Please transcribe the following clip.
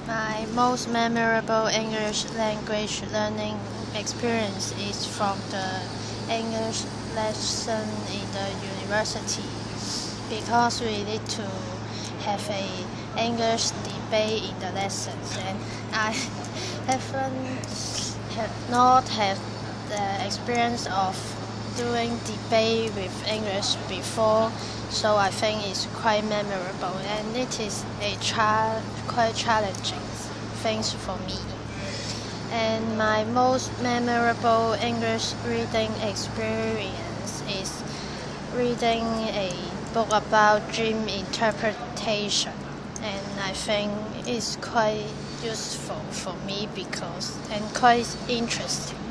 My most memorable English language learning experience is from the English lesson in the university because we need to have a English debate in the lessons, and I have not had the experience of doing debate with English before, so I think it's quite memorable and it is quite challenging things for me. And my most memorable English reading experience is reading a book about dream interpretation, and I think it's quite useful for me because and quite interesting.